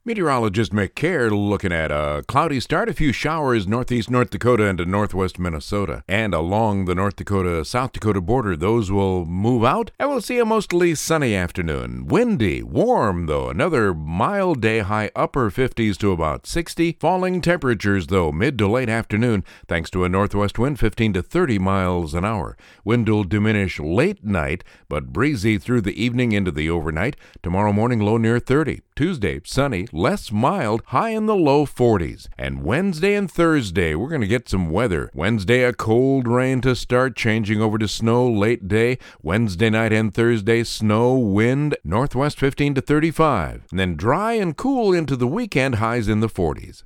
Meteorologist Mick Care looking at a cloudy start, a few showers northeast North Dakota into northwest Minnesota. And along the North Dakota-South Dakota border, those will move out, and we'll see a mostly sunny afternoon. Windy, warm though, another mild day, high upper 50s to about 60. Falling temperatures though, mid to late afternoon, thanks to a northwest wind 15 to 30 miles an hour. Wind will diminish late night, but breezy through the evening into the overnight. Tomorrow morning, low near 30. Tuesday, sunny, less mild, high in the low 40s. And Wednesday and Thursday, we're going to get some weather. Wednesday, a cold rain to start, changing over to snow late day. Wednesday night and Thursday, snow, wind, northwest 15 to 35. And then dry and cool into the weekend, highs in the 40s.